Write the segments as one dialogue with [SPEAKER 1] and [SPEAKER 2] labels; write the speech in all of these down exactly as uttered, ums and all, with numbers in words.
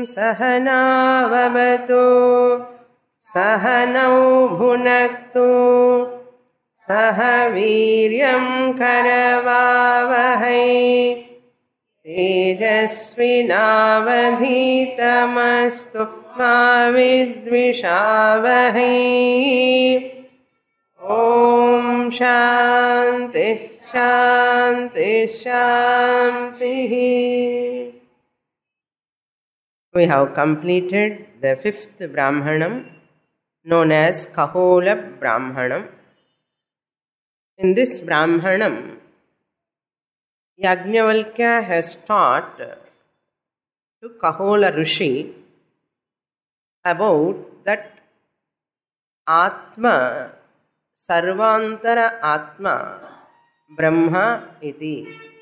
[SPEAKER 1] सहनाववतु सहनौ भुनक्तु सह वीर्यं करवावहै तेजस्विनावधीतमस्तु मा विद्विषावहै। ॐ शान्ति शान्ति शान्तिः। We have completed the fifth Brahmanam known as Kahola Brahmanam. In this Brahmanam, Yajnavalkya has taught to Kahola Rishi about that Atma, Sarvantara Atma, Brahma iti.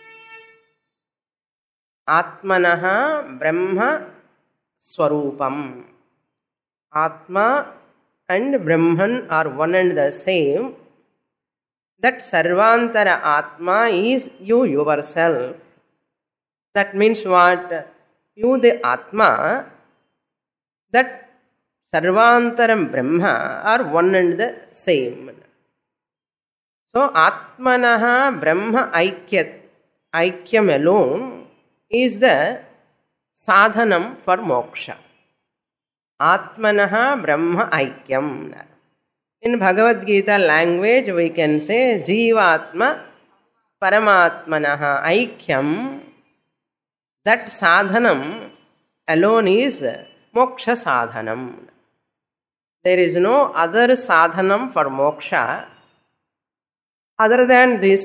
[SPEAKER 1] Atmanaha Brahma Swarupam. Atma and Brahman are one and the same. That Sarvantara Atma is you yourself. That means what? You the Atma, that Sarvantaram Brahma are one and the same. So Atmanaha Brahma Aikyat, Aikyam alone is the sadhanam for moksha. Atmanaha Brahma Aikyam. In Bhagavad Gita language we can say Jivatma Paramatmanaha Aikyam. That sadhanam alone is moksha sadhanam. There is no other sadhanam for moksha other than this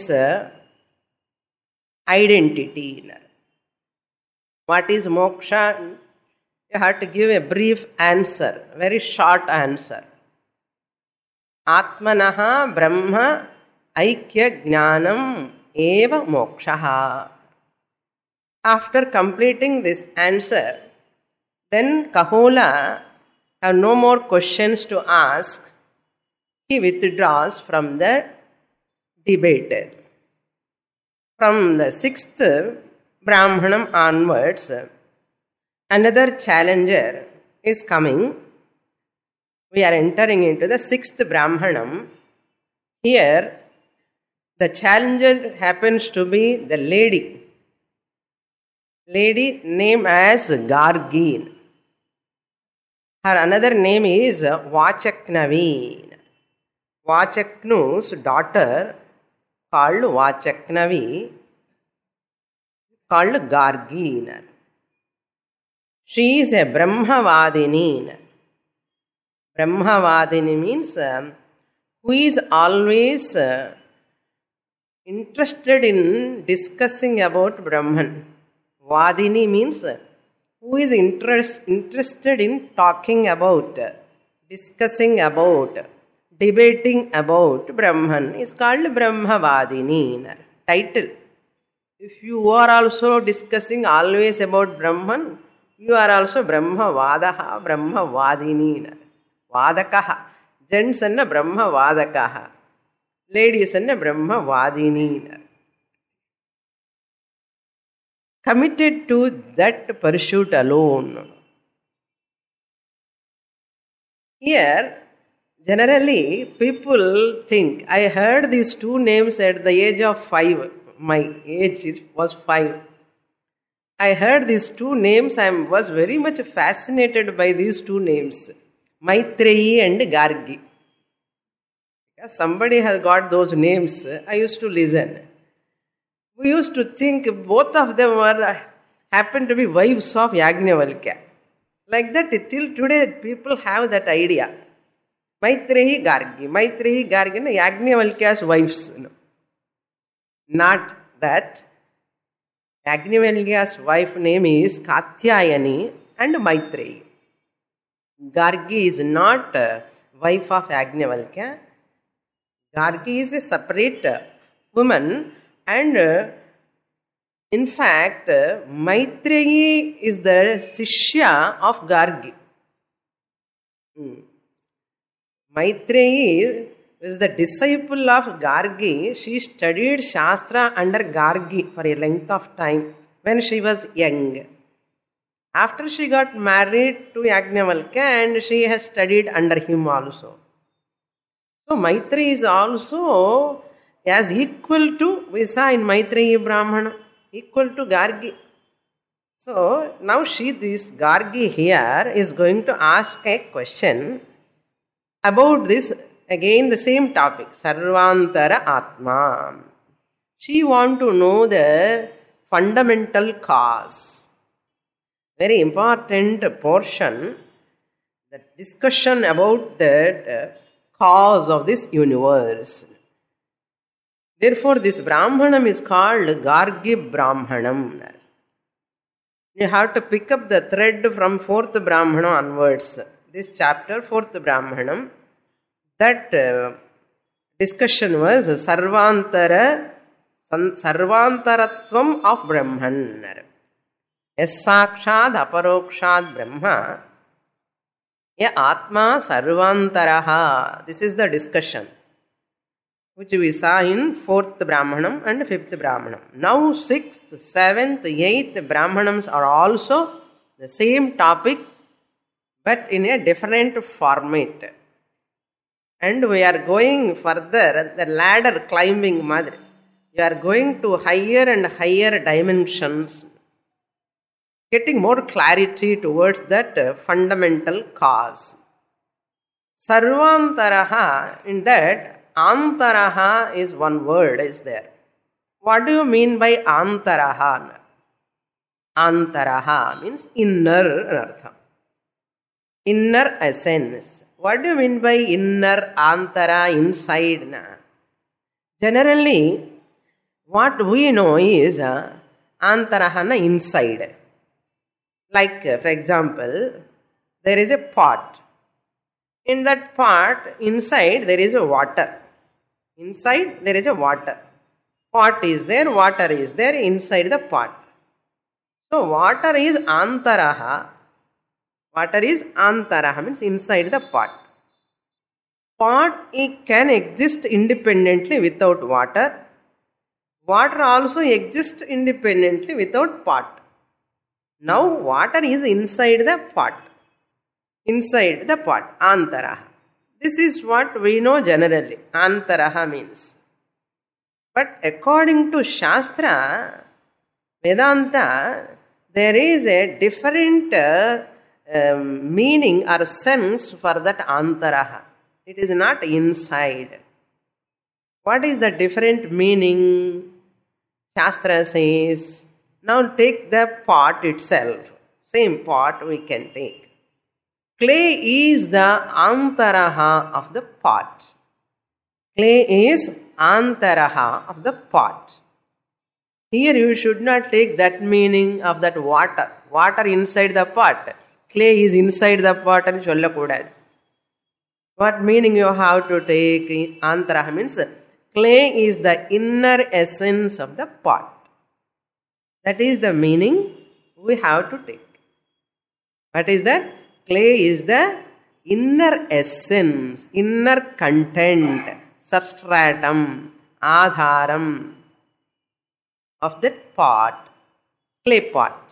[SPEAKER 1] identity. What is moksha? You have to give a brief answer, very short answer. Atmanaha Brahma Aikya Jnanam Eva Mokshaha. After completing this answer, then Kahola have no more questions to ask. He withdraws from the debate. From the sixth Brahmanam onwards, another challenger is coming. We are entering into the sixth Brahmanam. Here, the challenger happens to be the lady. Lady named as Gargi. Her another name is Vachaknavi. Vachaknu's daughter called Vachaknavi, called Gargi. She is a Brahmavadini. Brahmavadini means uh, who is always uh, interested in discussing about Brahman. Vadini means uh, who is interest, interested in talking about, uh, discussing about, debating about Brahman is called Brahmavadini. Title. If you are also discussing always about Brahman, you are also Brahmavadaha, Brahmavadini. Vadakaha. Gents and Brahmavadakaha. Ladies and Brahmavadini. Committed to that pursuit alone. Here, generally, people think, I heard these two names at the age of five. My age was five. I heard these two names. I was very much fascinated by these two names. Maitreyi and Gargi. Somebody has got those names. I used to listen. We used to think both of them were happened to be wives of Yajnavalkya. Like that, till today, people have that idea. Maitreyi Gargi. Maitreyi Gargi, Yajnavalkya's wives. Not that. Yajnavalkya's wife name is Katyayani and Maitreyi. Gargi is not a wife of Yajnavalkya. Gargi is a separate woman, and in fact, Maitreyi is the Sishya of Gargi. Hmm. Maitreyi is the disciple of Gargi. She studied Shastra under Gargi for a length of time when she was young. After she got married to Yajnavalkya, and she has studied under him also. So Maitri is also as equal to, we saw in Maitreyi Brahmana, equal to Gargi. So now she, this Gargi here, is going to ask a question about this, again the same topic, Sarvantara Atma. She wants to know the fundamental cause. Very important portion, the discussion about the cause of this universe. Therefore, this Brahmanam is called Gargi Brahmanam. You have to pick up the thread from fourth Brahmana onwards. This chapter, fourth Brahmanam, that uh, discussion was Sarvantara, Sarvantaratvam of Brahman. Yes, Sakshad Aparokshad Brahma, Ya Atma Sarvantaraha. This is the discussion which we saw in fourth Brahmanam and fifth Brahmanam. Now sixth, seventh, eighth Brahmanams are also the same topic but in a different format. And we are going further, the ladder climbing madri. You are going to higher and higher dimensions, getting more clarity towards that uh, fundamental cause. Sarvantaraha, in that, Antaraha is one word is there. What do you mean by Antaraha? Antaraha means inner artham. Inner essence. What do you mean by inner Antara, inside? Na? Generally, what we know is uh, Antaraha na, inside. Like, uh, for example, there is a pot. In that pot, inside there is a water. Inside there is a water. Pot is there, water is there inside the pot. So water is Antaraha. Water is Antaraha, means inside the pot. Pot, it can exist independently without water. Water also exists independently without pot. Now water is inside the pot. Inside the pot, Antaraha. This is what we know generally, Antaraha means. But according to Shastra, Vedanta, there is a different uh, um, meaning or sense for that Antaraha. It is not inside. What is the different meaning? Shastra says, now take the pot itself. Same pot we can take. Clay is the Antaraha of the pot. Clay is Antaraha of the pot. Here you should not take that meaning of that water. Water inside the pot. Clay is inside the pot and sollakudadu. What meaning you have to take? Antaraha means clay is the inner essence of the pot. That is the meaning we have to take. What is that? Clay is the inner essence, inner content, substratum, adharam of that pot, clay pot.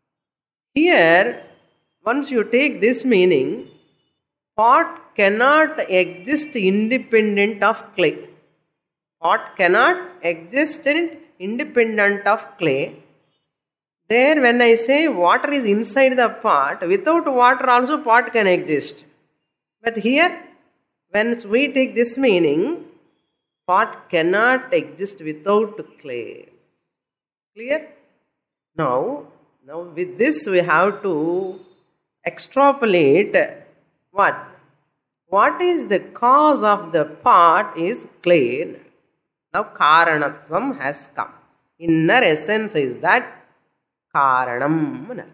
[SPEAKER 1] Here, once you take this meaning, pot cannot exist independent of clay. Pot cannot exist independent of clay. There, when I say water is inside the pot, without water also pot can exist. But here, when we take this meaning, pot cannot exist without clay. Clear? Now, now with this we have to extrapolate what? What is the cause of the pot is clay. Now, Karanatvam has come. Inner essence is that Karanam.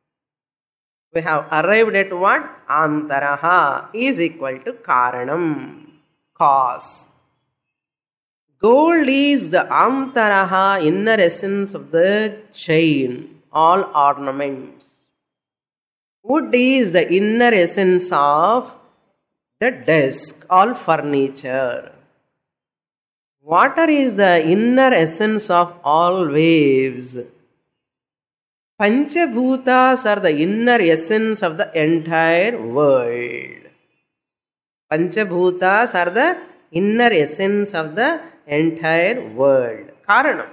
[SPEAKER 1] We have arrived at what? Antaraha is equal to Karanam, cause. Gold is the Antaraha, inner essence of the chain, all ornaments. Wood is the inner essence of the desk, all furniture. Water is the inner essence of all waves. Panchabhutas are the inner essence of the entire world. Panchabhutas are the inner essence of the entire world. Karanam.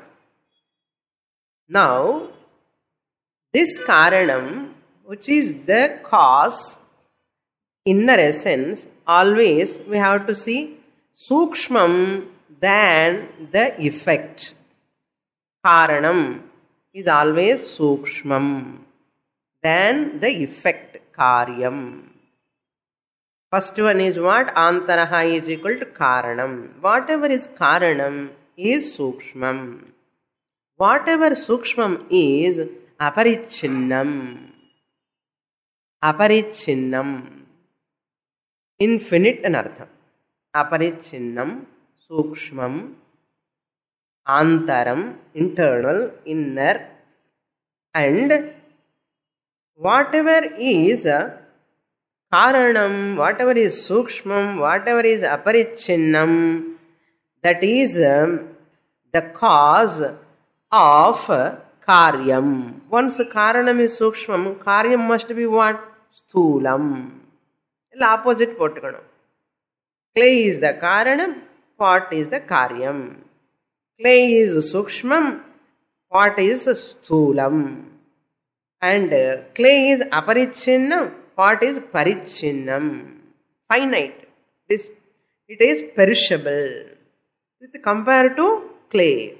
[SPEAKER 1] Now, this Karanam, which is the cause, inner essence, always we have to see Sukshmam than the effect. Karanam is always Sukshmam than the effect, Karyam. First one is what? Antaraha is equal to Karanam. Whatever is Karanam is Sukshmam. Whatever Sukshmam is Aparichinnam. Aparichinnam. Infinite anartham. Aparichinnam, Sukshmam, Antaram, internal, inner, and whatever is Karanam, whatever is Sukshmam, whatever is Aparichinnam, that is um, the cause of Karyam. Once Karanam is Sukshmam, Karyam must be what? Sthulam. Opposite pottukano. Clay is the Karanam, pot is the Karyam. Clay is Sukshmam, pot is Sthulam. And uh, clay is Aparichinnam, pot is Parichinnam. Finite. This, it is perishable. With compared to clay.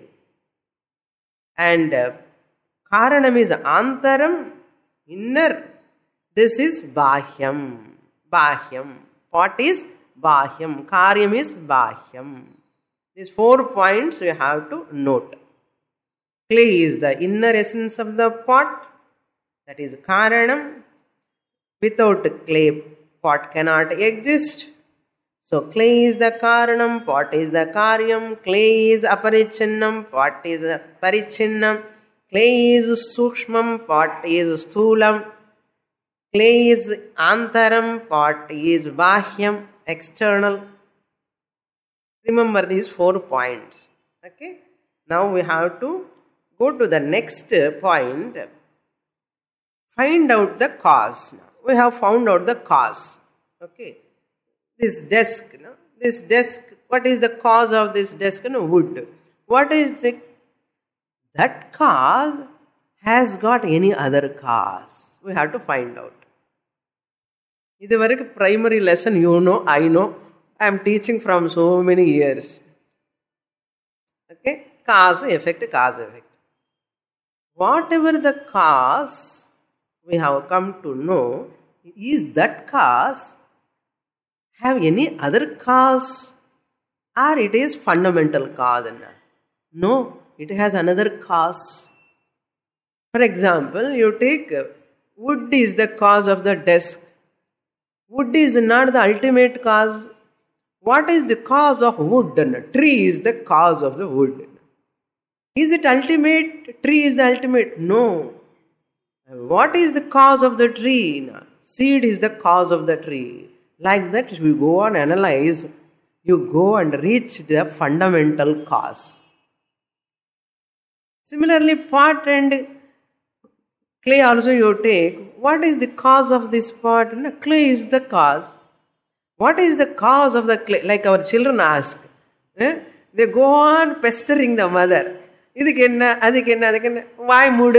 [SPEAKER 1] And uh, Karanam is Antaram, inner. This is Bahyam. Bahyam. Pot is Bahyam. Karyam is Bahyam. These four points you have to note. Clay is the inner essence of the pot. That is Karanam. Without clay, pot cannot exist. So clay is the Karanam, pot is the Karyam. Clay is Aparichinnam, pot is Parichinnam. Clay is Sukshmam, pot is Sthulam. Clay is Antaram, pot is Bahyam, external. Remember these four points. Okay. Now we have to go to the next point. Find out the cause. We have found out the cause. Okay. This desk. No? This desk, what is the cause of this desk? No, wood. What is the... That cause has got any other cause. We have to find out. This is a primary lesson, you know, I know. I am teaching from so many years. Okay? Cause, effect, cause, effect. Whatever the cause we have come to know, is that cause have any other cause? Or it is fundamental cause? No, it has another cause. For example, you take wood is the cause of the desk. Wood is not the ultimate cause. What is the cause of wood? Tree is the cause of the wood. Is it ultimate? Tree is the ultimate? No. What is the cause of the tree? Seed is the cause of the tree. Like that, if you go and analyze, you go and reach the fundamental cause. Similarly, pot and clay also you take. What is the cause of this pot? No, clay is the cause. What is the cause of the clay? Like our children ask. Eh? They go on pestering the mother. Why mood?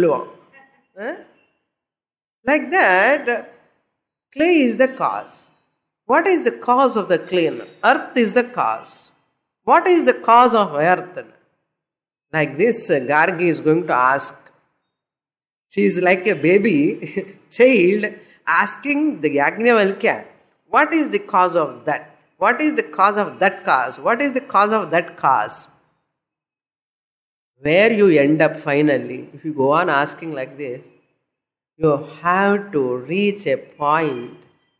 [SPEAKER 1] Like that, clay is the cause. What is the cause of the clay? Earth is the cause. What is the cause of earth? Like this, Gargi is going to ask. She is like a baby child asking the Yajnavalkya, what is the cause of that? What is the cause of that cause? What is the cause of that cause? Where you end up finally, if you go on asking like this, you have to reach a point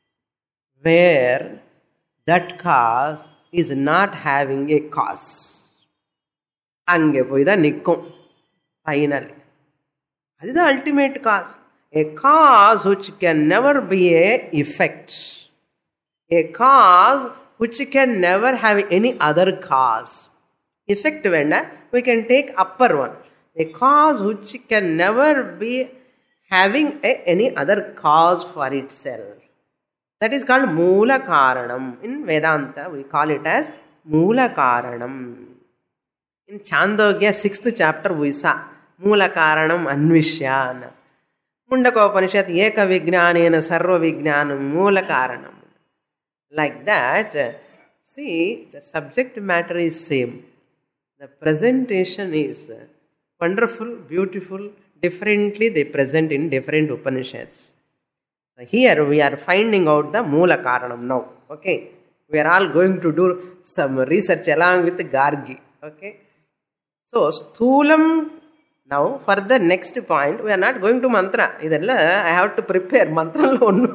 [SPEAKER 1] where that cause is not having a cause. Ange poida nikkum. Finally. That is the ultimate cause. A cause which can never be a effect. A cause which can never have any other cause. Effect venda, we can take upper one. A cause which can never be having a, any other cause for itself. That is called Moola Karanam. In Vedanta, we call it as Moola Karanam. In Chandogya, sixth chapter, we saw Moola Karanam Anvishyan. Mundaka Upanishad, Eka Vijnanena Sarva Vijnanam Moola Karanam. Like that, see, the subject matter is same. The presentation is wonderful, beautiful, differently they present in different Upanishads. So here we are finding out the Moola Karanam now. Okay. We are all going to do some research along with Gargi. Okay. So, Sthulam, now for the next point, we are not going to mantra. I have to prepare mantra.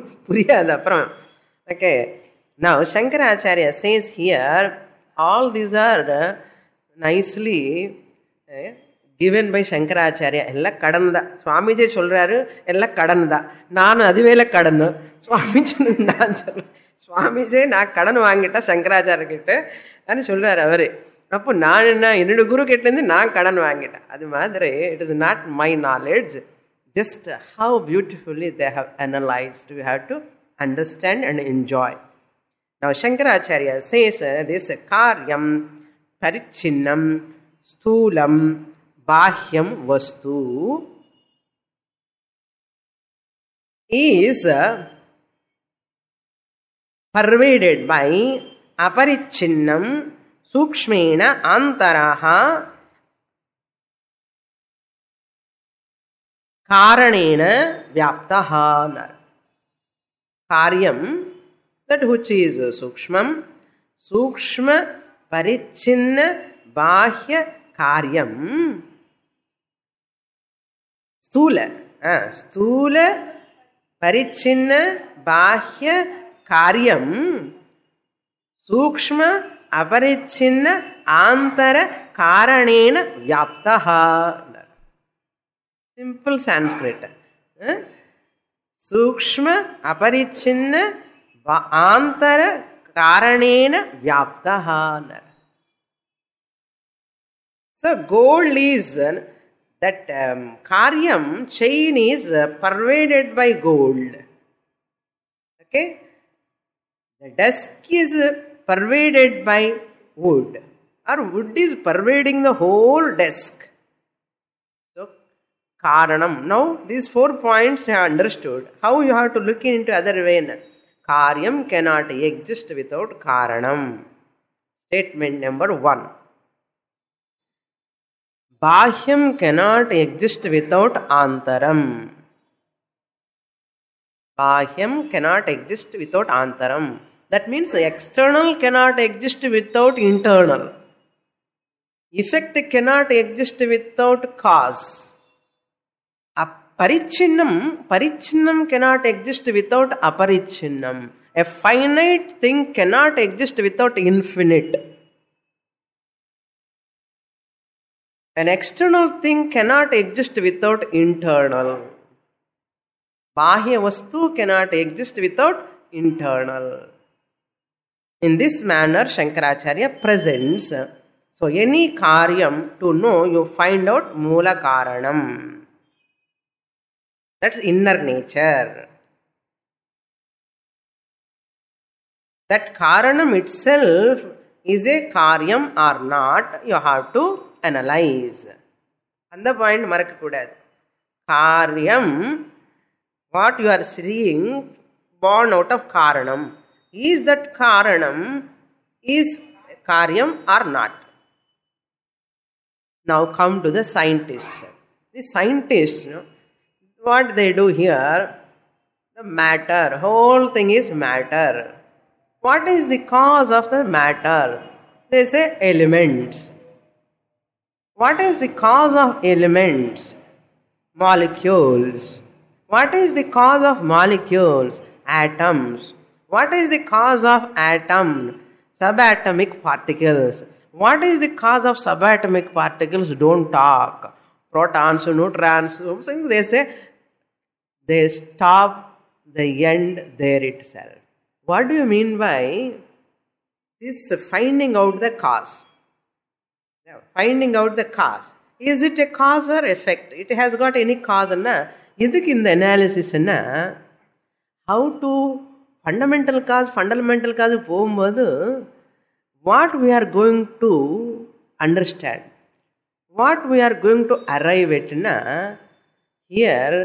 [SPEAKER 1] Okay. Now, Shankaracharya says here, all these are nicely eh, given by Shankaracharya. Ella kadanda. Swamiji solraru, ella kadanda. Nanu adivela kadanu. Swamiji naan solra. Swamiji na kadan vaangita Shankaracharya kitte. Ani solraru avare. Appo naan enna enadu guru kittindi naan kadan vaangita. Adu madre, it is not my knowledge. Just how beautifully they have analyzed. We have to understand and enjoy. Now Shankaracharya says uh, this karyam, parichinnam, sthulam, bahyam vastu is uh, pervaded by aparichinnam, sukshmena, antaraha, karanena, vyaptaha. Karyam, that which is sukshmam, sukshma, parichinna, bahya, karyam. Stula, ah, stula, parichinna, bahya, karyam. Sukshma, aparichinna, antara, karanena, vyaptaha. Simple Sanskrit. Eh? Sukshma, aparichinna, antara, karanena, vyaptaha. So, gold is uh, that um, karyam, chain is uh, pervaded by gold. Okay? The desk is uh, pervaded by wood. Or wood is pervading the whole desk. So, karanam. Now, these four points you have understood. How you have to look into other way. Karyam cannot exist without karanam. Statement number one. Bahyam cannot exist without antaram. Bahyam cannot exist without antaram. That means the external cannot exist without internal. Effect cannot exist without cause. Parichinnam, parichinnam cannot exist without aparichinnam. A finite thing cannot exist without infinite. An external thing cannot exist without internal. Bahya vastu cannot exist without internal. In this manner, Shankaracharya presents. So, any karyam to know, you find out moola karanam. That's inner nature. That karanam itself is a karyam or not, you have to analyze. And the point marakakudad. Karyam, what you are seeing, born out of karanam. Is that karanam is karyam or not? Now come to the scientists. The scientists, you know, what they do here, the matter, whole thing is matter. What is the cause of the matter? They say elements. What is the cause of elements? Molecules. What is the cause of molecules? Atoms. What is the cause of atom? Subatomic particles. What is the cause of subatomic particles? Don't talk. Protons, neutrons. They say they stop the end there itself. What do you mean by this finding out the cause? Finding out the cause. Is it a cause or effect? It has got any cause? எதுக்கு இந்த அனாலிசிஸ்னா, how to fundamental cause, fundamental cause போகும்போது what we are going to understand, what we are going to arrive at na, here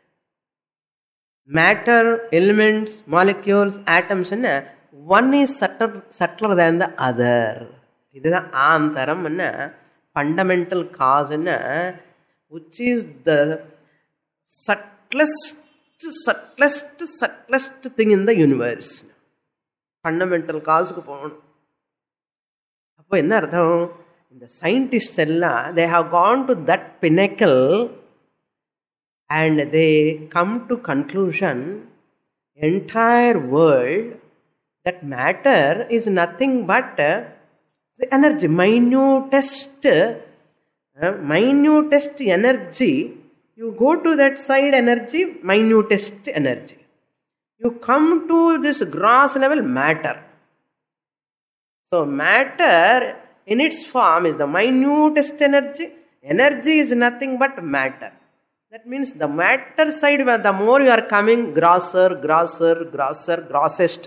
[SPEAKER 1] matter, elements, molecules, atoms na, one is subtler, subtler than the other. இதுதான் ஆந்தரம் என்ன, fundamental cause na, which is the subtlest subtlest subtlest thing in the universe. Fundamental cause க்கு போகணும். அப்போ என்ன அர்த்தம், இந்த scientist எல்லாம் they have gone to that pinnacle and they come to conclusion, entire world, that matter is nothing but the energy, minutest uh, minutest energy. You go to that side energy, minutest energy. You come to this gross level matter. So matter in its form is the minutest energy. Energy is nothing but matter. That means the matter side, the more you are coming, grosser, grosser, grosser, grossest.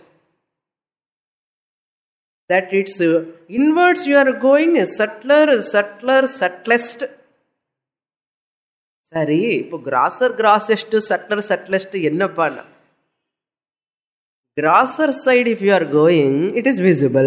[SPEAKER 1] That it's uh, inwards you are going is subtler, subtler, subtlest. சரி, இப்போ grosser grossest subtler subtlest என்னப்பா, grosser side if you are going it is visible.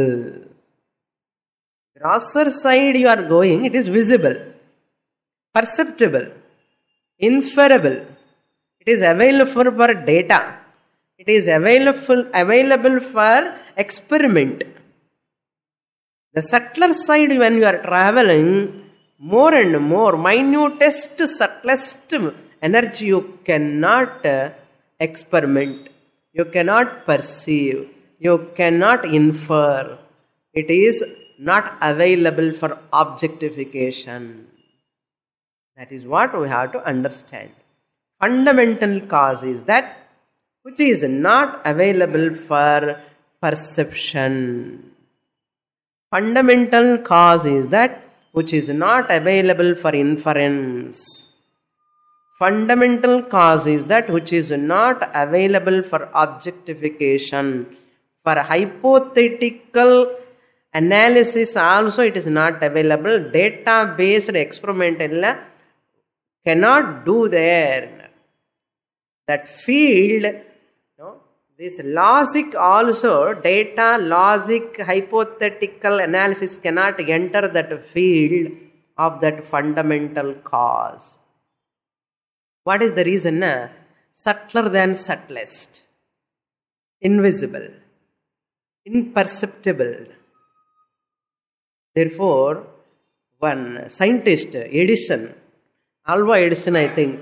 [SPEAKER 1] Grosser side you are going it is visible, perceptible, inferable. It is available for data, it is available available for experiment. The subtler side when you are traveling, more and more minutest, subtlest energy you cannot uh, experiment, you cannot perceive, you cannot infer. It is not available for objectification. That is what we have to understand. Fundamental cause is that which is not available for perception. Fundamental cause is that which is not available for inference. Fundamental cause is that which is not available for objectification. For hypothetical analysis also it is not available. Data based experiment cannot do there. That field, no, this logic also, data, logic, hypothetical analysis cannot enter that field of that fundamental cause. What is the reason? Subtler than subtlest, invisible, imperceptible. Therefore, one scientist, Edison, Alva Edison, I think,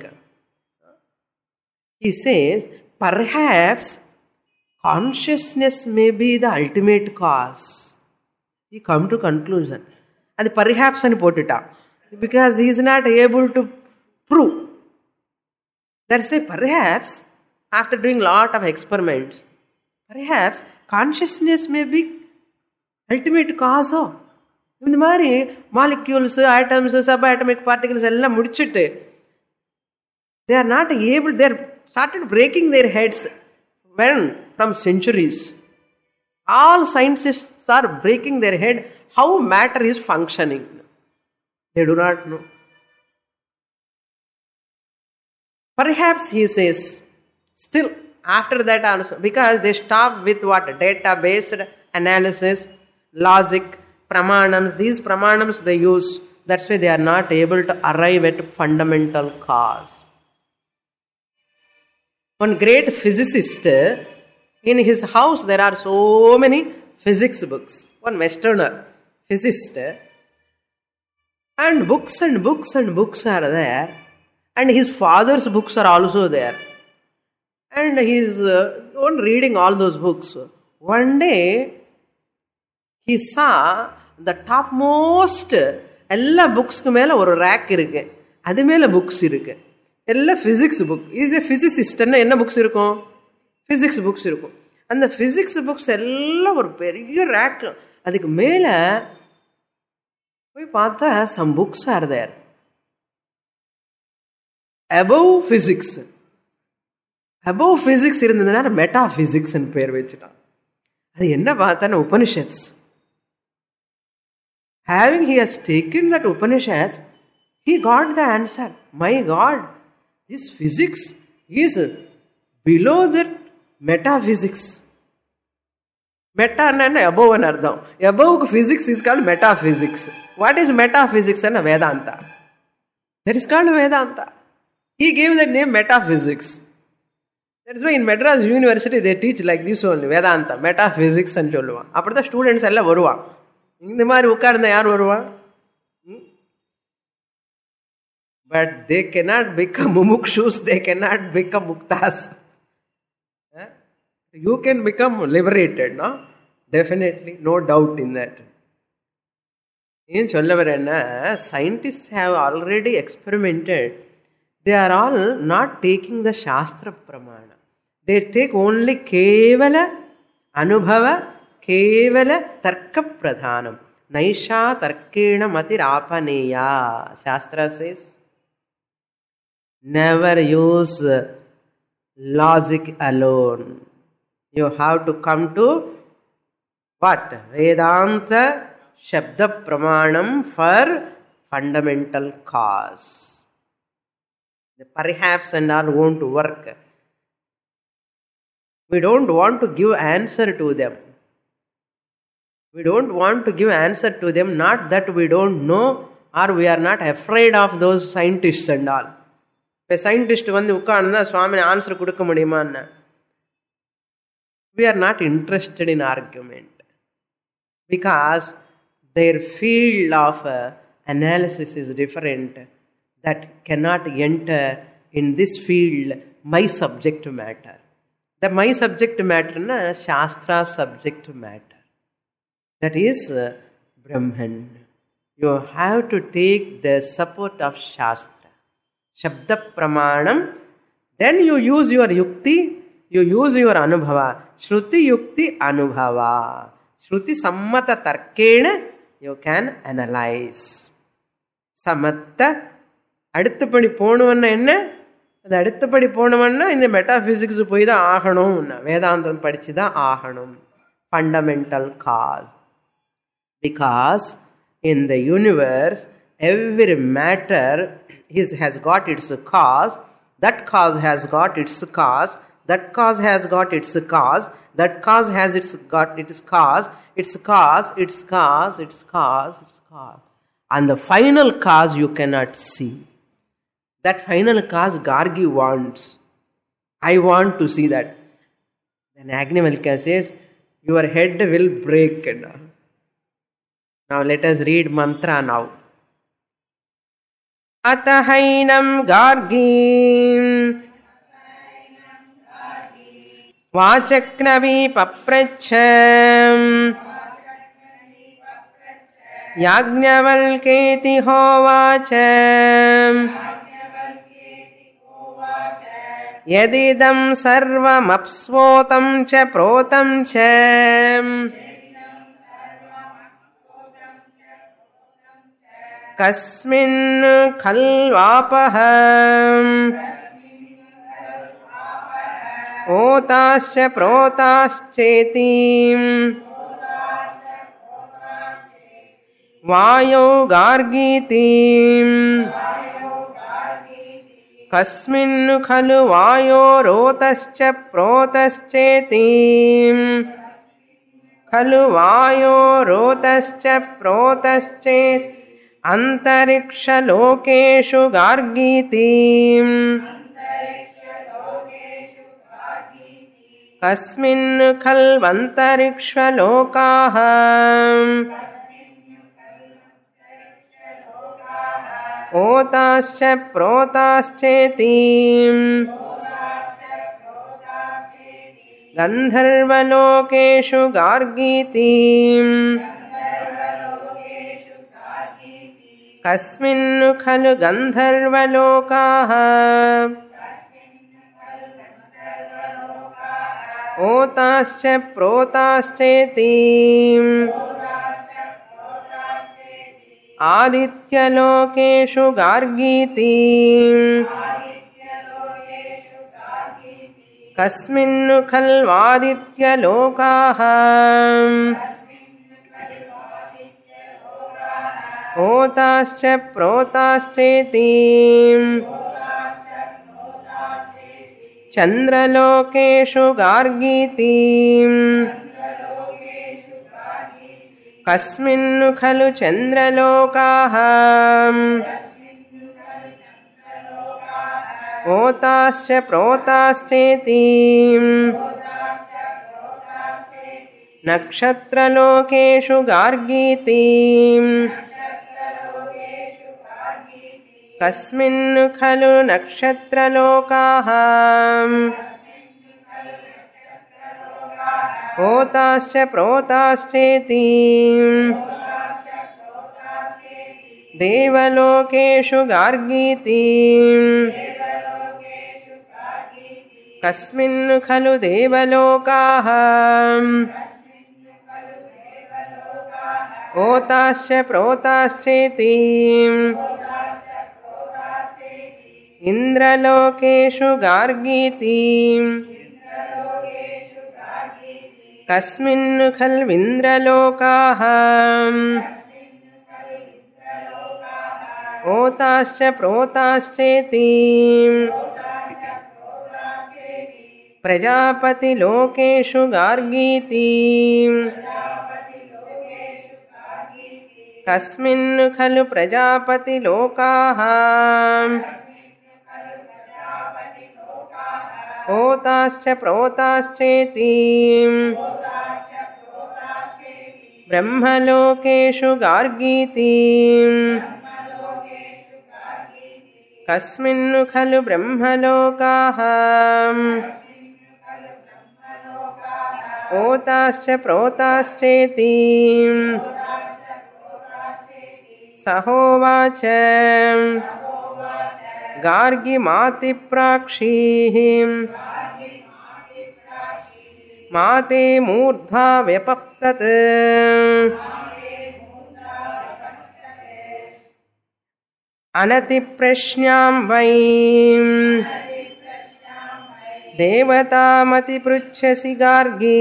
[SPEAKER 1] he says, perhaps consciousness may be the ultimate cause. He come to conclusion. And perhaps and put it up. Because he is not able to prove. That's why perhaps, after doing lot of experiments, perhaps consciousness may be ultimate cause. இந்த மாதிரி molecules, atoms, subatomic particles எல்லாம் முடிச்சுட்டு they are not able, they are started breaking their heads. When? From centuries. All scientists are breaking their head how matter is functioning. They do not know. Perhaps he says, still after that also, because they stop with what? Data-based analysis, logic, pramanams. These pramanams they use. That's why they are not able to arrive at fundamental cause. One great physicist, in his house there are so many physics books. One Westerner physicist, and books and books and books are there, and his father's books are also there, and he is uh, on reading all those books. One day he saw the topmost எல்லா புக்ஸ்க்கு மேல ஒரு rack இருக்கு, அது மேல books இருக்கு, எல்லாம் physics book. Is a பிசிசிஸ்ட்னா என்ன புக்ஸ் இருக்கும்? பிசிக்ஸ் புக்ஸ் இருக்கும். அந்த பிசிக்ஸ் புக்ஸ் எல்லாம் ஒரு பெரிய ரேக், அதுக்கு மேல போய் பார்த்தா some books are there. above physics. Above physics இருந்ததுனால மெட்டாபிசிக்ஸ் பேர் வச்சுட்டான். அது என்ன பார்த்தான Upanishads. Having he has taken that Upanishads, he got the answer. My God, this physics is below that metaphysics. Meta and above and ardham. Above physics is called metaphysics. What is metaphysics and Vedanta? That is called Vedanta. He gave the name metaphysics. That is why in Madras University they teach like this only, Vedanta, metaphysics and சொல்லுவான். அப்படிதான் students எல்லாம் வருவான். இந்த மாதிரி உட்கார்ந்த யார் வருவான்? But they cannot become mumukshus, they cannot become muktas. You can become liberated, no? Definitely, no doubt in that. ஏன் சொல்ல வரேன்னா, scientists have already experimented. They are all not taking the Shastra Pramana. They take only Kevala Anubhava, Kevala Tarka Pradhanam. Naisha Tarkena Matirapaneya. Shastra says, never use logic alone. You have to come to what? Vedanta Shabda Pramanam for fundamental cause. The perhaps and all won't work. We don't want to give answer to them. We don't want to give answer to them, not that we don't know or we are not afraid of those scientists and all. A scientist வந்து உட்கார்ந்தா சுவாமி answer கொடுக்க முடியுமான்னு. We are not interested in argument because their field of uh, analysis is different. That cannot enter in this field my subject matter. The my subject matter na Shastra subject matter. That is uh, Brahman. You have to take the support of Shastra. Shabda Pramanam. Then you use your yukti, you use your anubhava. Shruti yukti anubhava. Shruti sammata tarkena you can analyze. Samatta அடுத்தபடி போனவன்னா என்ன? அது அடுத்தபடி போனவன்னா இந்த metaphysics போய் தான் ஆகணும், வேதாந்தம் படிச்சு தான் ஆகணும். Fundamental cause. Because in the universe every matter is has got its cause, that cause has got its cause, that cause has got its cause, that cause has its got its cause, its cause, its cause, its cause, its cause. And the final cause you cannot see. That final cause Gargi wants. I want to see that. Then Agnivalkya says, your head will break. Now let us read mantra now. Atahainam Gargim Vachaknavi Papracham Yajnavalketi hovacha Yadidam sarvam apsvotam cha protam cha Kasmin khalvapaham Otascha protaschetim Vayo gargitim Kasmin khalu vayo rotascha protaschetim Khalu vayo rotascha protaschet Antariksha lokeshu gargitim Kasmin khalvantariksha lokaham Otascha protaschetim Gandharvalokeshu gargitim Kasmin khalu gandharvalokaha Otascha protaschetim Aditya lokeshu gargitim కస్మిన్ను ఖల్వాదిత్యలోకాః ఓతాశ్చ ప్రోతాశ్చేతి చంద్రలోకేషు గార్గీతి కస్మిన్ను ఖలు చంద్రలోకాః ఓతాశ్చ ప్రోతాశ్చేతి నక్షత్రలోకేషు గార్గీతి కస్మిన్ను ఖలు నక్షత్రలోకాః ఓతాశ్చ ప్రోతాశ్చేతి దేవలోకేషు గార్గీతి కస్మిన్ను ఖలు దేవలోకాః ఓతాశ్చ ప్రోతాశ్చేతి ఇంద్రలోకేషు గార్గీతి కస్మిన్ను ఖల్వింద్రలోకాః ఓతాశ్చ ప్రోతాశ్చేతి ప్రజాపతిలోకేషు గార్గీతి కస్మిన్ను ఖలు ప్రజాపతిలోకాః ఓతాశ్చ ప్రోతాశ్చేతి బ్రహ్మలోకేషు గార్గీతి కస్మిన్ను ఖలు బ్రహ్మలోకాః ఓతాశ్చ ప్రోతాశ్చేతి సహోవాచ గార్గిమాతి ప్రాక్షీః మాతే మూర్ధ్వా వ్యపప్తత్ అనతి ప్రశ్న్యాం వై దేవతామతి పృచ్ఛసి గార్గీ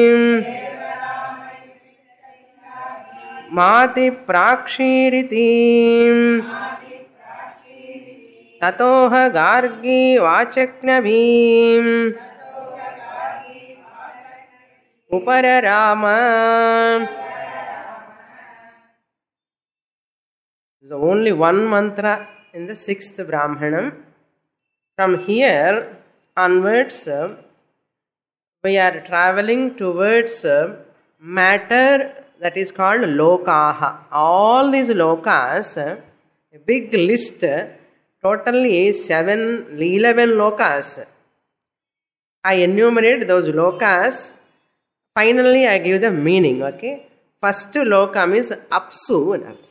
[SPEAKER 1] మాతి ప్రాక్షీరితి తతోహ గార్గీ వాచక్నవీం ఉపరరామ. There's only one mantra in the sixth Brahmanam. From here onwards, we are traveling towards matter that is called lokaha. All these lokas, a big list, totally seven, eleven lokas. I enumerate those lokas. Finally, I give the meaning. Okay. First lokam is apsu.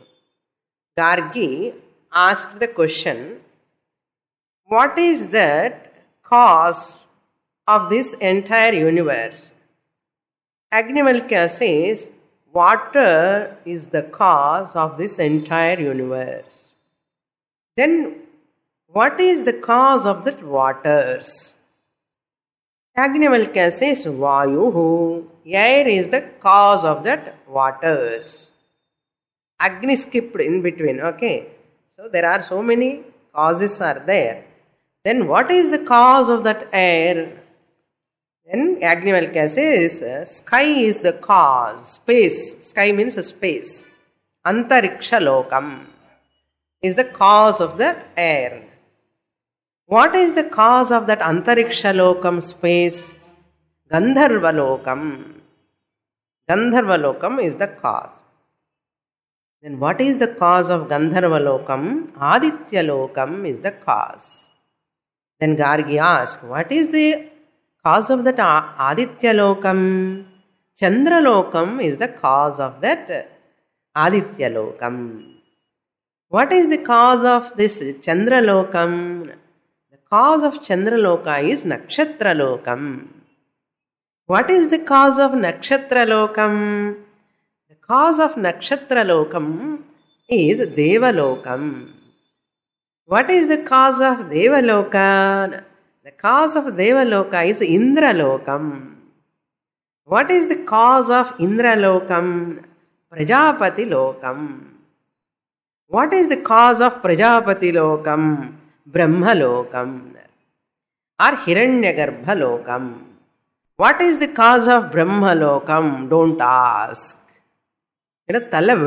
[SPEAKER 1] Gargi asked the question, what is that cause of this entire universe? Agnivalkya says, water is the cause of this entire universe. Then, what is the cause of that waters? Agnivalkya says, Vayuhu. Air is the cause of that waters. Agni skipped in between, okay. So, there are so many causes are there. Then, what is the cause of that air? Then, Agnivalkya says, sky is the cause. Space. Sky means space. Antariksha lokam is the cause of that air. What is the cause of that Antariksha lokam space? Gandharva lokam. Gandharva lokam is the cause. Then what is the cause of Gandharva lokam? Aditya lokam is the cause. Then Gargi asks, what is the cause of that Aditya lokam? Chandra lokam is the cause of that Aditya lokam. What is the cause of this Chandra lokam? The cause of Chandra loka is Nakshatra lokam. What is the cause of Nakshatra lokam? The cause of Nakshatra lokam is Deva lokam. What is the cause of Deva loka? The cause of Devaloka is Indralokam. What is the cause of Indralokam? Prajapati Lokam. What is the cause of Prajapati Lokam? Brahma Lokam. Or Hiranyagarbha Lokam. What is the cause of Brahma Lokam? Don't ask. Your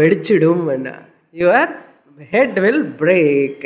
[SPEAKER 1] head will break.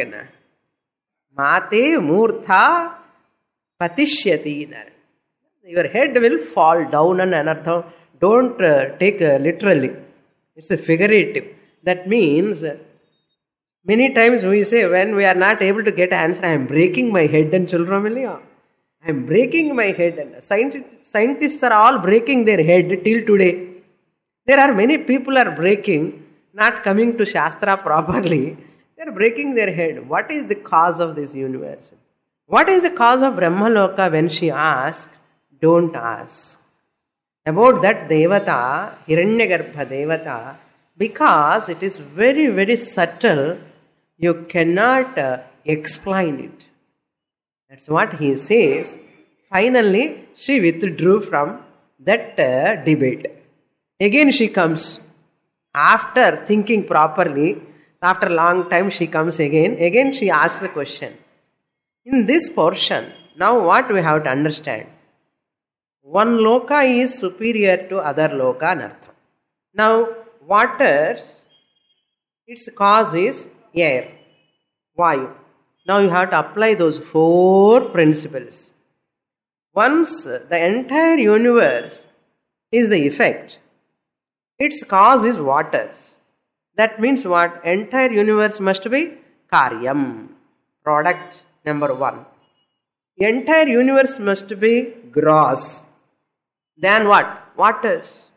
[SPEAKER 1] Mate Murtha Patishyati. Your head will fall down and anartha. Don't uh, take uh, literally. It's a figurative. That means many times we say when we are not able to get an answer, I am breaking my head and children. I am breaking my head. And scientists, scientists are all breaking their head till today. There are many people are breaking, not coming to Shastra properly. They are breaking their head. What is the cause of this universe? What is the cause of Brahmaloka? When she asked, don't ask. About that Devata, Hiranyagarbha Devata, because it is very, very subtle, you cannot uh, explain it. That's what he says. Finally, she withdrew from that uh, debate. Again she comes. After thinking properly, after a long time she comes again. Again she asks the question. In this portion, now what we have to understand? One loka is superior to other loka anartha. Now, water, its cause is air, vayu. Now you have to apply those four principles. Once the entire universe is the effect, its cause is waters. That means what? Entire universe must be karyam, product number one. Entire universe must be gross. Then what? Waters.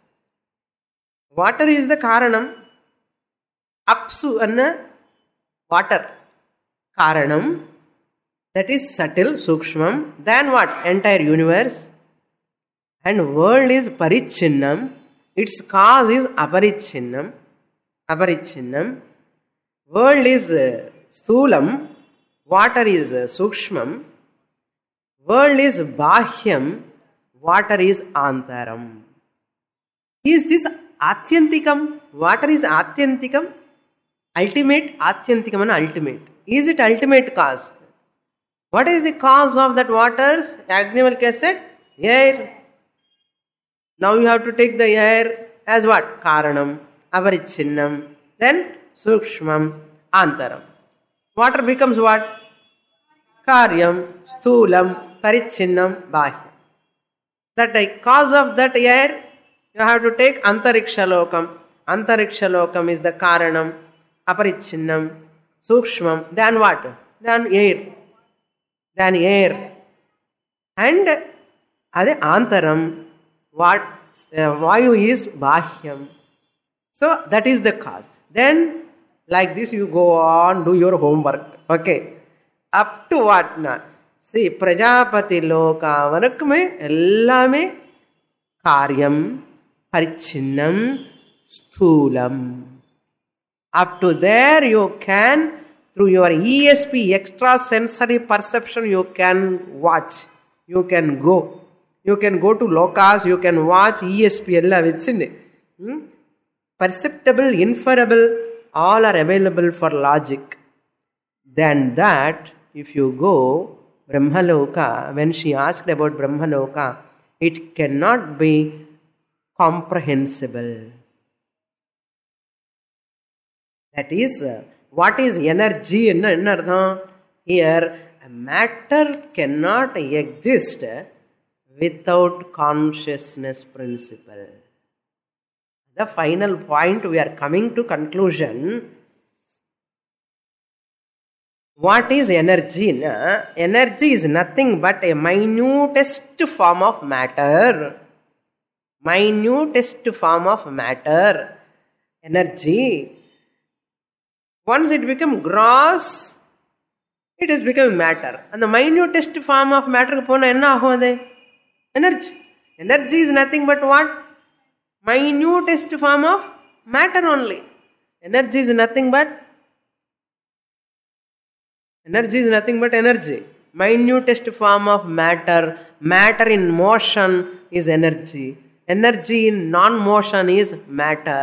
[SPEAKER 1] Water is the karanam. Apsu anna water. Karanam. That is subtle, sukshmam. Then what? Entire universe. And world is parichinnam. Its cause is aparichinnam. Aparichinnam. World is uh, sthulam. Water is uh, sukshmam. World is bahyam. Water is antaram. Is this atyantikam? Water is atyantikam? Ultimate, atyantikam and ultimate. Is it ultimate cause? What is the cause of that waters? Yajnavalkya said, air. Now you have to take the air as what? Karanam, avarichinnam, then sukshmam, antaram. Water becomes what? Karyam, sthulam, parichinnam, bahyam. That the cause of that air, you have to take antariksha lokam. Antariksha lokam is the karanam, aparichinnam, sukshmam. Then what? Then air. Then air. And ade antaram, what uh, vayu is bahyam. So that is the cause. Then like this you go on, do your homework. Okay. Up to what now? See, Prajapati Loka Vanakme, Ellame, Karyam, Parichinnam, Sthulam. Up to there you can, through your E S P, extrasensory perception, you can watch. You can go. You can go to lokas, you can watch E S P, ella vechindi. Hmm? Perceptible, inferable, all are available for logic. Than that, if you go, Brahmaloka, when she asked about Brahmaloka, it cannot be comprehensible. That is, uh, what is energy? Here, matter cannot exist without consciousness principle. The final point, we are coming to conclusion. What is energy? Na? Energy is nothing but a minutest form of matter. Minutest form of matter. Energy. Once it becomes gross, it is becoming matter. And the minutest form of matter, energy. Energy is nothing but what? Minutest form of matter only. Energy is nothing but Energy is nothing but energy. minutest form of matter. Matter in motion is energy. Energy in non-motion is matter.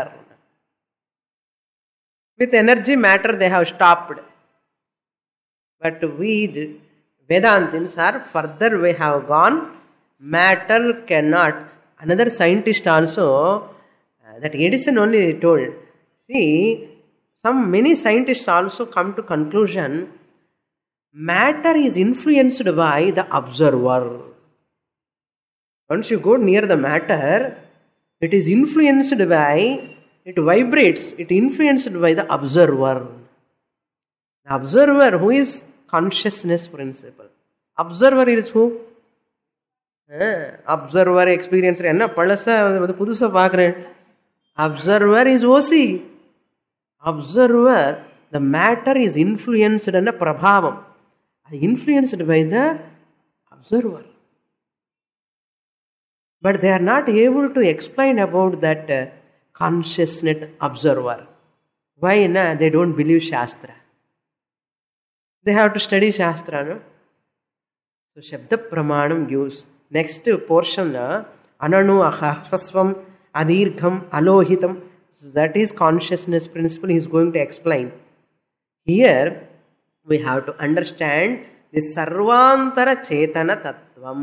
[SPEAKER 1] With energy, matter they have stopped. But we, Vedantins, are further we have gone. Matter cannot. Another scientist also, uh, that Edison only told. See, some many scientists also come to conclusion, matter is influenced by the observer. Once you go near the matter, it is influenced by, it vibrates, it influenced by the observer. The observer, who is consciousness principle. Observer is who? Observer, experiencer, enna palasa pudusa paakren. Observer is O C. Observer, the matter is influenced and a prabhavam. Influenced by the observer. But they are not able to explain about that uh, consciousness observer. Why? Na? They don't believe Shastra. They have to study Shastra, no? So, Shabda Pramanam gives. Next portion, uh, Ananu Ahasasvam Adirgham Alohitam. So that is consciousness principle he is going to explain. Here, we have to understand the Sarvantara Chetana Tattvam.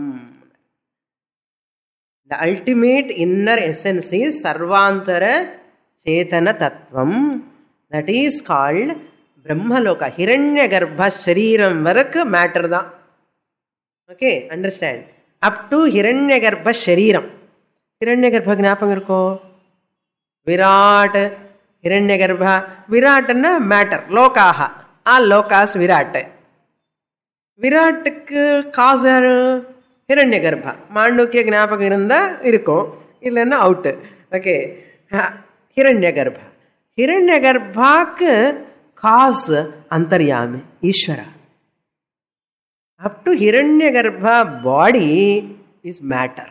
[SPEAKER 1] The ultimate inner essence is Sarvantara Chetana Tattvam. That is called Brahmaloka. Hiranyagarbha Shariram Varak matter da. Okay, understand. Up to Hiranyagarbha Shariram. Hiranyagarbha gnapam irko. Virat, Hiranyagarbha. Virat na matter. Lokaha. All lokas Virat. Virat cause Hiranyagarbha. Mandukya gnapaka irunda irko. Illana out. Okay. Hiranyagarbha. Hiranyagarbha cause Antaryami, Ishvara. Up to Hiranyagarbha body is matter.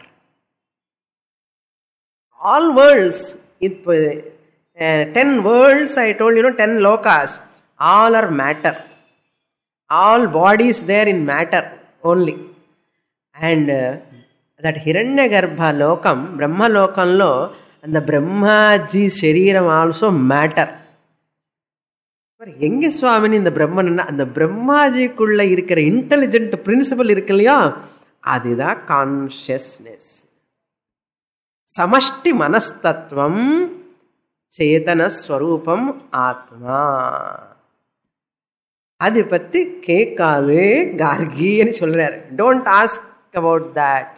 [SPEAKER 1] All worlds, it, uh, ten worlds, I told you know, ten lokas, all are matter. All bodies there in matter only. And uh, that Hiranyagarbha lokam, Brahma lokamlo, and the Brahmaji Shariram also matter. எங்க சுவாமினி இந்த பிரம்மன்னா அந்த பிரம்மாஜிக்குள்ள இருக்கிற intelligent principal இருக்கு இல்லையா, அதுதான் consciousness. சமஷ்டி மனஸ்தத்துவம் சேதன ஸ்வரூபம் ஆத்மா. அது பத்தி கேட்காது கார்கின்னு சொல்றாரு. Don't ask about that.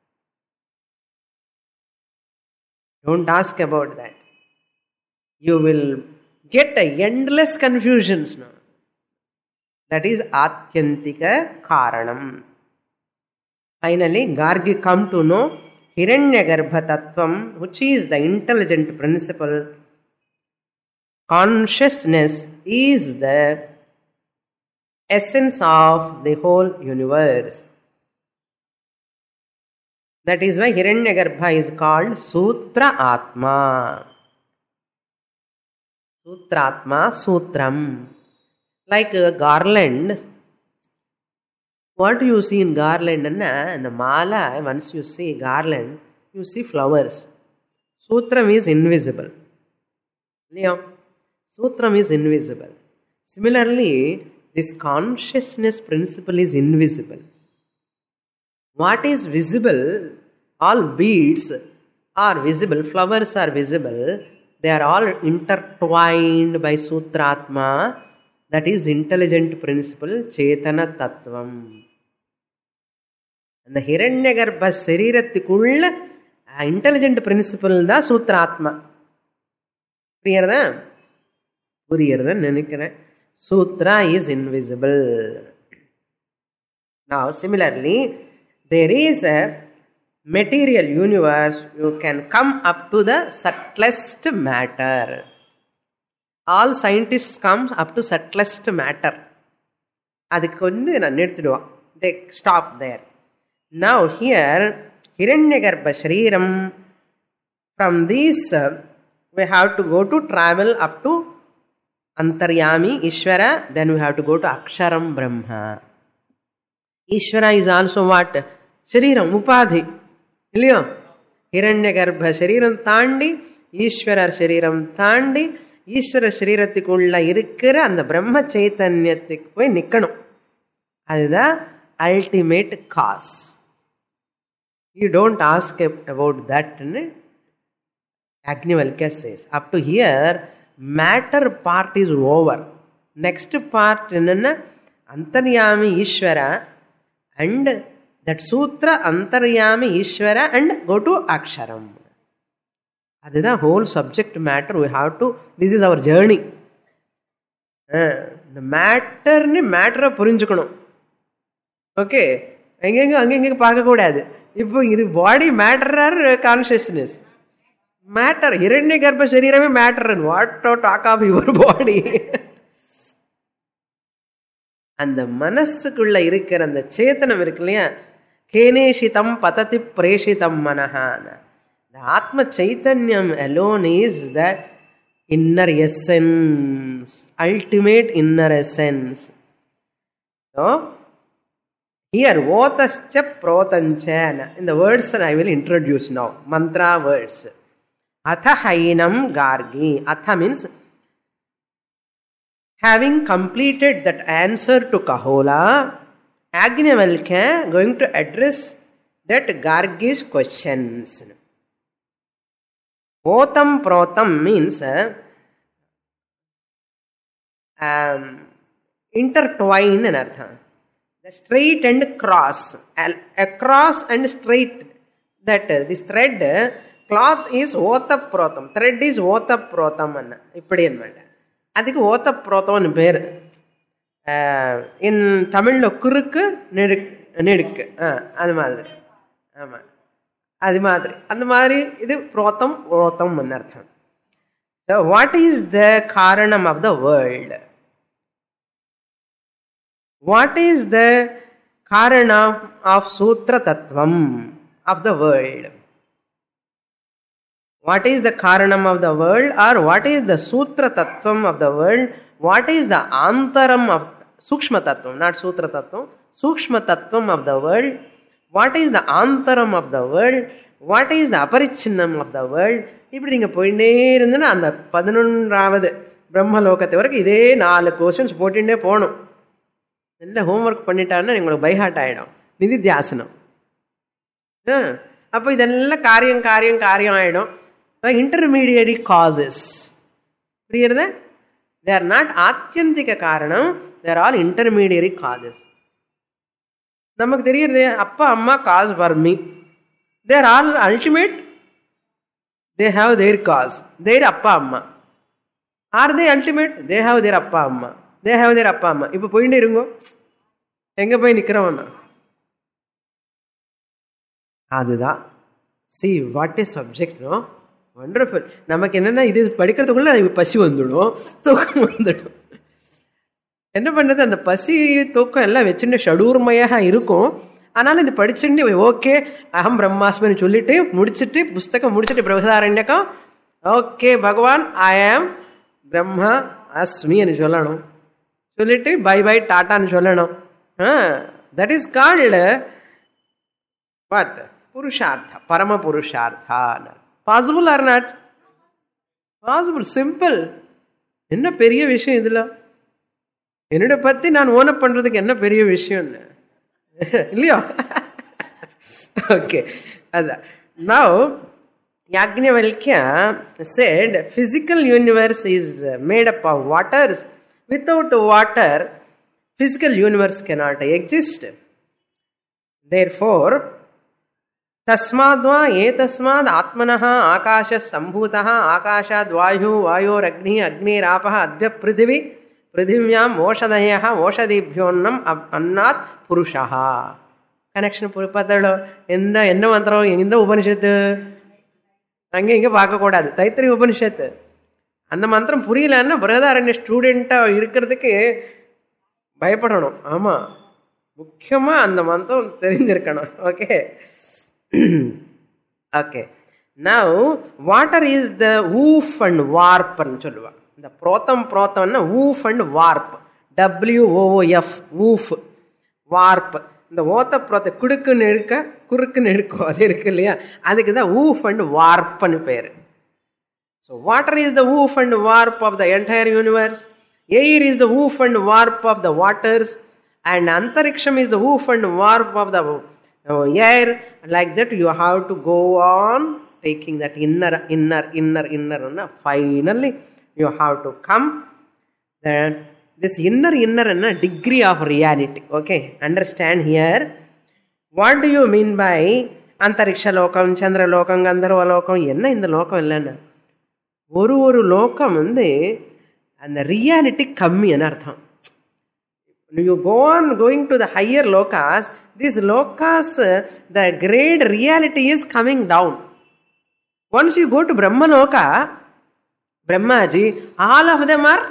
[SPEAKER 1] Don't ask about that. You will get a endless confusions now. That is Atyantika Karanam. Finally, Gargi come to know Hiranyagarbha Tattvam, which is the intelligent principle. Consciousness is the essence of the whole universe. That is why Hiranyagarbha is called Sutra Atma. Sutratma, Sutram. Like a garland. What do you see in garland? In the mala, once you see garland, you see flowers. Sutram is invisible. Sutram is invisible. Similarly, this consciousness principle is invisible. What is visible? All beads are visible, flowers are visible. They are all intertwined by Sutratma, that is intelligent principle, Chetana Tattvam. And the Hiranyagarbha Sariratikulla intelligent principle da Sutratma. Puriyarada? Puriyarada nenikira. Sutra is invisible. Now similarly, there is a material universe, you can come up to the subtlest matter. All scientists come up to subtlest matter. Adukku kondu na nirthiduvaan. They stop there. Now here, Hiranyagarbha Shariram, from this uh, we have to go to travel up to Antaryami, Ishvara, then we have to go to Aksharam Brahma. Ishvara is also what? Shariram, Upadhi. இல்லையோ? ஹிரண்ய கர்ப்ப சரீரம் தாண்டி ஈஸ்வரர் சரீரம் தாண்டி ஈஸ்வர சரீரத்துக்குள்ள இருக்கிற அந்த பிரம்ம சைத்தன்யத்துக்கு போய் நிற்கணும். அதுதான் ultimate cause. You don't ask about தட்னு Yajnavalkya says. Up to here, matter part is over. Next part என்னன்னா Antaryami Ishvara and that sutra Antaryami Ishvara and go to Aksharam. அதுதான் whole subject matter. We have to, this is our journey. The matter ni matter புரிஞ்சுக்கணும். Okay, எங்கெங்க அங்கெங்க பார்க்கக்கூடாது. இப்போ இது body matter or consciousness? Matter. ஹிரண்ய கர்ப்ப சரீரமே matter. What talk of your body? அந்த மனசுக்குள்ள இருக்கிற அந்த சேத்தனம் இருக்கு இல்லையா, கேனேஷிதம் பததி பிரேஷிதம் மனஹான. The Atma Chaitanyam alone is that inner essence, ultimate inner essence. So, here, Votascha Protanchana. In the words that I will introduce now, mantra words. Atha Hainam Gargi. Atha means having completed that answer to Kahola, Yajnavalkya going to address that Gargi's questions. Votam Protam means uh, um, intertwine in artha. The straight and cross, across and straight, that uh, this thread, uh, cloth is Votaprotam, thread is Votaprotam. இப்படி என்ன அதுக்கு ஓத்தப்ரோத்தம்னு பேர். இன் தமிழில் குறுக்கு நெடுக்கு நெடுக்கு அது மாதிரி. ஆமாம், அது மாதிரி அந்த மாதிரி இது புரோத்தம் புரோத்தம் அர்த்தம். So what is the காரணம் of the world? What is the காரணம் of Sutra Tattvam of the world? What is the Karanam of the world, or what is the Sutra Tattvam of the world? What is the Antaram of Sukshma Tattvam, not Sutra Tattvam, Sukshma Tattvam of the world? What is the Antaram of the world? What is the Aparichinnam of the world? இப்படி நீங்கள் போயிட்டே இருந்ததுன்னா அந்த பதினொன்றாவது பிரம்மலோகத்தை வரைக்கும் இதே நாலு questions போட்டுட்டே போகணும். நல்ல ஹோம்ஒர்க் பண்ணிட்டாங்கன்னா உங்களுக்கு பைஹார்ட் ஆகிடும். நிதித்தியாசனம். அப்போ இதெல்லாம் காரியம் காரியம் காரியம் ஆகிடும். Intermediary causes. புரியுறதா? They are not ஆத்தியந்திக காரணம். They are all intermediary causes. நமக்கு தெரியுறது அப்பா அம்மா cause for me. They are all ultimate. They have their cause. Their அப்பா அம்மா. Are they ultimate? They have their அப்பா அம்மா. They have their அப்பா அம்மா. இப்போ போயிட்டே இருங்கோ, எங்கே போய் நிற்கிறவன்னா அதுதான். See what is subject, no? Wonderful. நமக்கு என்னென்னா இது படிக்கிறதுக்குள்ள பசி வந்துடும், தூக்கம் வந்துடும். என்ன பண்ணுறது, அந்த பசி தூக்கம் எல்லாம் வச்சுட்டு ஷடூர்மையாக இருக்கும். ஆனாலும் இது படிச்சுட்டு ஓகே அகம் பிரம்மாஸ்மின்னு சொல்லிட்டு முடிச்சுட்டு புஸ்தகம் முடிச்சுட்டு பிரகதாரண்யக்கம் ஓகே பகவான் ஐ ஆம் பிரம்மா அஸ்மின்னு சொல்லணும். சொல்லிட்டு பை பை டாட்டான்னு சொல்லணும். That is called what? புருஷார்த்தா, பரம புருஷார்த்தா. Possible or not? Possible, simple. என்ன பெரிய விஷயம் இதில்? என்னோட பற்றி நான் ஓனப் பண்ணுறதுக்கு என்ன பெரிய விஷயம்னு இல்லையோ? ஓகே, அதான். Now Yajnavalkya said physical universe is made up of waters. Without water, physical universe cannot exist. Therefore, तस्माद्वा एतस्माद् आत्मनः आकाशः सम्भूतः आकाशाद् वायुः वायोरग्निः अग्निरापः अद्य पृथिवी पृथिव्याम् ओषधयः ओषधिभ्योन्नम् अन्नात् पुरुषः. கனெக்ஷன் பார்த்தோட எந்த என்ன மந்திரம் எந்த உபனிஷத்து அங்கே இங்கே பார்க்கக்கூடாது. தைத்திரி உபனிஷத்து. அந்த மந்திரம் புரியலன்னா பிரகதாரண்ய ஸ்டூடெண்ட்டாக இருக்கிறதுக்கு பயப்படணும். ஆமாம், முக்கியமாக அந்த மந்திரம் தெரிஞ்சிருக்கணும். Okay okay. Now water is the woof and வார்ப்னு சொல்லுவாங்க. இந்த புரோத்தம் புரோத்தம்னா woof and warp, W O F, woof warp. இந்த ஓத்தப்புறத்தை குடுக்குன்னு எடுக்க குறுக்குன்னு எடுக்கும் அது இருக்கு இல்லையா, அதுக்கு தான் ஊஃப் அண்ட் வார்ப்னு பேர். So water is the woof and warp of the entire universe, air is the woof and warp of the waters, and antariksham is the woof and warp of the uh, air. Like that you have to go on taking that inner inner inner inner inner. Finally you have to come that this inner inner inner degree of reality. Okay, understand here. What do you mean by antariksha lokam, chandra lokam, gandharva lokam? என்ன இந்த லோகம் இல்லைன்னு, ஒரு ஒரு லோகம் வந்து அந்த reality கம்மின்னு அர்த்தம். You go on going to the higher lokas, these lokas, the grade reality is coming down. Once you go to Brahma Loka, Brahmaji, all of them are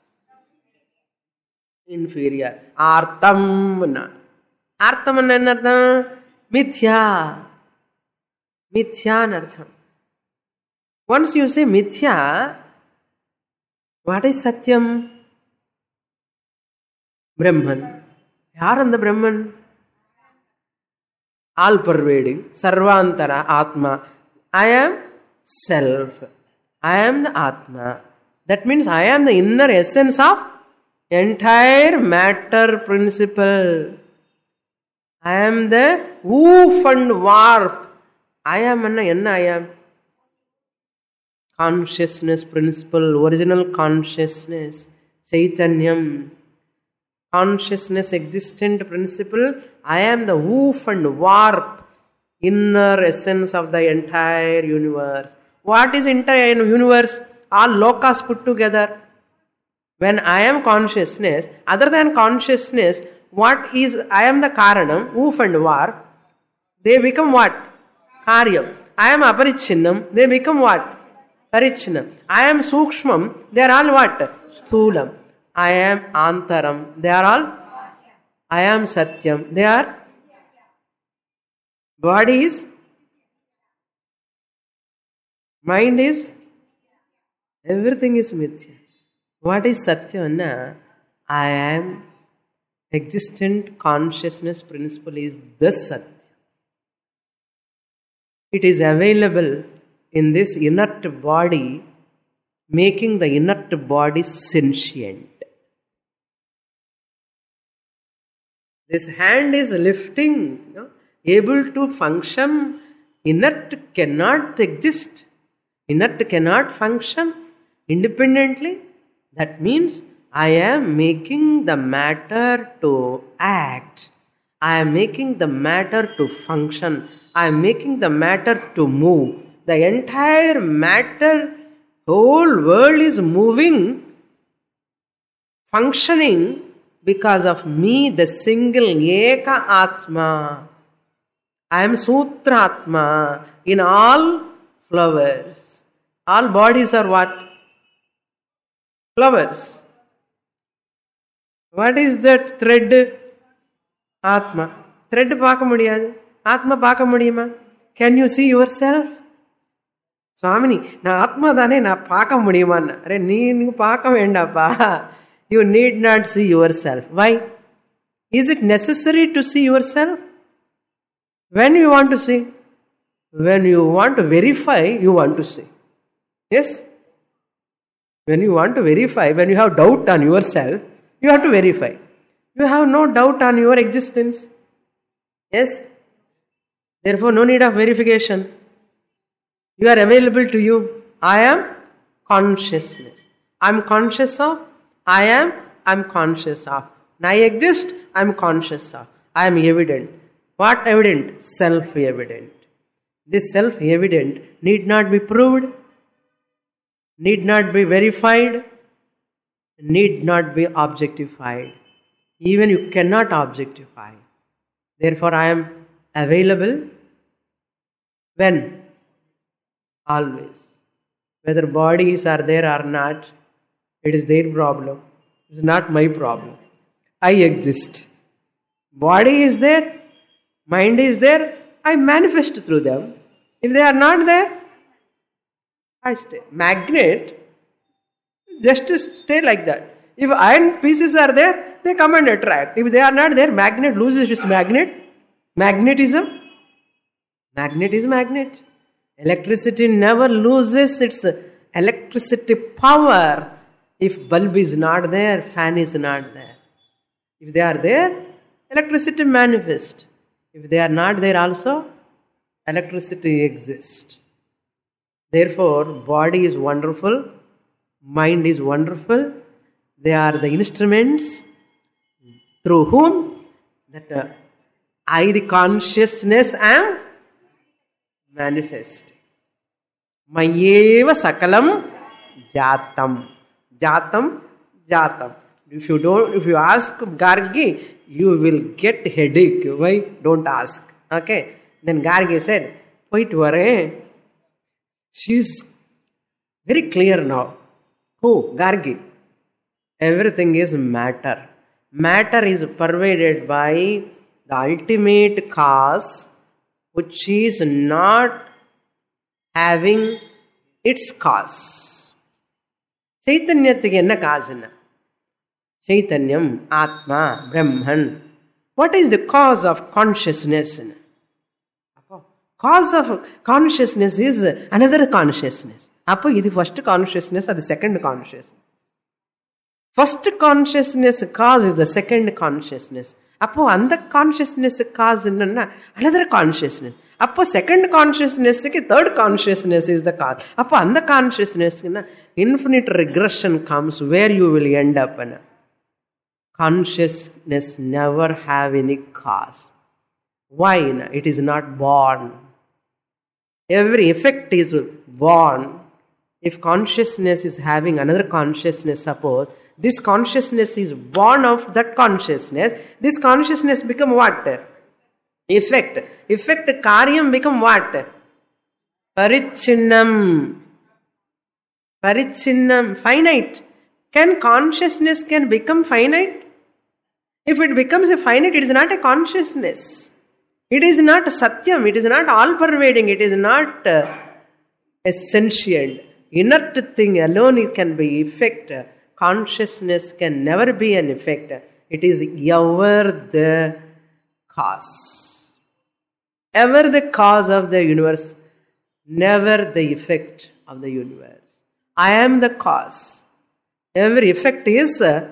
[SPEAKER 1] inferior. Artam. Artam anartham mithya. Mithya anartham. Once you say mithya, what is Satyam? Brahman. யார் அந்த பிரம்மன்? All pervading சர்வாந்தரா ஆத்மா. I am self. I am the Atma. That means I am the inner essence of entire matter principle. I am the woof and warp. I am என்ன? I am consciousness principle, original consciousness, Chaitanyam. Consciousness existent principle. I am the woof and warp, inner essence of the entire universe. What is entire universe? All lokas put together. When I am consciousness, other than consciousness, what is, I am the karanam, woof and warp. They become what? Karyam. I am aparichinnam. They become what? Parichinnam. I am sukshmam. They are all what? Sthulam. I am Antaram. They are all. I am Satyam. They are. Body is. Mind is. Everything is Mithya. What is Satyam? I am. Existent consciousness principle is the Satya. It is available in this inert body, making the inert body sentient. This hand is lifting, you know, able to function. Inert cannot exist. Inert cannot function independently. That means I am making the matter to act. I am making the matter to function. I am making the matter to move. The entire matter, whole world is moving, functioning, because of me, the single Eka Atma. I am Sutra Atma in all flowers. All bodies are what? Flowers. What is that thread? Atma. Thread பார்க்க முடியாது. Atma பார்க்க முடியுமா? Can you see yourself? சுவாமினி, நான் ஆத்மா தானே, நான் பார்க்க முடியுமான்னு. அரே நீ பார்க்க வேண்டாப்பா. You need not see yourself. Why? Is it necessary to see yourself? When you want to see? When you want to verify, you want to see. Yes? When you want to verify, when you have doubt on yourself, you have to verify. You have no doubt on your existence. Yes? Therefore, no need of verification. You are available to you. I am consciousness. I am conscious of. I am, I am conscious of. I exist, I am conscious of. I am evident. What evident? Self-evident. This self-evident need not be proved, need not be verified, need not be objectified. Even you cannot objectify. Therefore, I am available. When? Always. Whether bodies are there or not, it is their problem. It is not my problem. I exist. Body is there. Mind is there. I manifest through them. If they are not there, I stay. Magnet, just stay like that. If iron pieces are there, they come and attract. If they are not there, magnet loses its magnet. Magnetism. Magnet is magnet. Electricity never loses its electricity power. If bulb is not there, fan is not there. If they are there, electricity manifests. If they are not there also, electricity exists. Therefore, body is wonderful, mind is wonderful. They are the instruments through whom that uh, I, the consciousness, am manifest. Mayeva sakalam jatam. Jatam, jatam. If you don't, if you ask Gargi, you will get headache. Why? Don't ask. Okay. Then Gargi said, "Wait, worry." She is very clear now. Who? Gargi. Everything is matter. Matter is pervaded by the ultimate cause, which is not having its cause. Chaitanyatthukku enna kaasuna? Chaitanyam, Atma, Brahman. What is the cause of consciousness? Cause of consciousness is another consciousness. Appo idu first consciousness, adu second consciousness. First consciousness cause is the second consciousness. Appo andha consciousness cause enna another consciousness. Appo second consciousness ki third consciousness is the cause. Appo andha consciousness na infinite regression comes where you will end up. Na. Consciousness never have any cause. Why? Na? It is not born. Every effect is born. If consciousness is having another consciousness, suppose, this consciousness is born of that consciousness, this consciousness become what? Effect. Effect, karyam become what? Parichinnam. Parichinnam, finite. Can consciousness can become finite? If it becomes a finite, it is not a consciousness. It is not satyam, it is not all-pervading, it is not uh, essential. Inert thing alone it can be effect. Consciousness can never be an effect. It is ever the cause. Ever the cause of the universe, never the effect of the universe. I am the cause. Every effect is uh,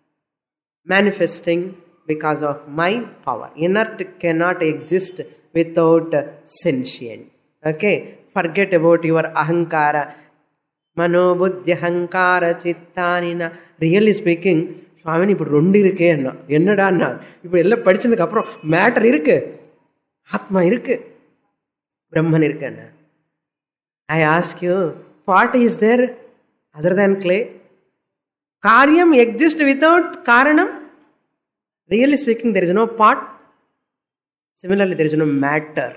[SPEAKER 1] manifesting because of my power. Inert cannot exist without uh, sentient. Okay? Forget about your ahankara. Mano buddhi ahankara chittanina. Really speaking, Swami, ipu rendu irukke enna. Ennada anna. Ipu ella padichadukku appuram matter irukku. Atma irukku. Brahman irukku enna. I ask you, what is there other than clay? Karyam exists without karanam? Really speaking, there is no pot. Similarly, there is no matter.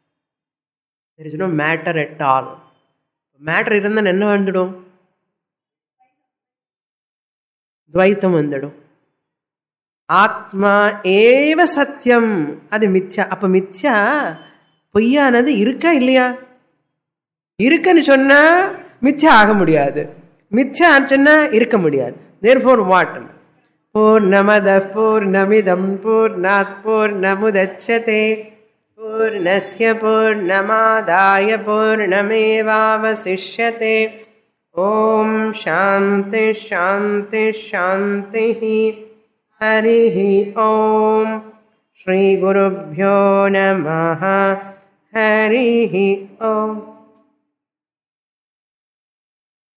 [SPEAKER 1] There is no matter at all. Matter irundhan enna vandidum? Dvaitam vandidum. Atma eva satyam. Adu mithya. Appa mithya பொய்யா anadu irukka illaya? Irukkanu sonna mithya ஆக முடியாது. Mithya சொன்னா இருக்க முடியாது. Therefore what? Purnamadah purnamidam purnat purnamudachyate purnasya purnamadaya purnamevavasishyate. Om shanti shanti shanti. Harihi om. Shri Gurubhyo Namaha. Harihi om.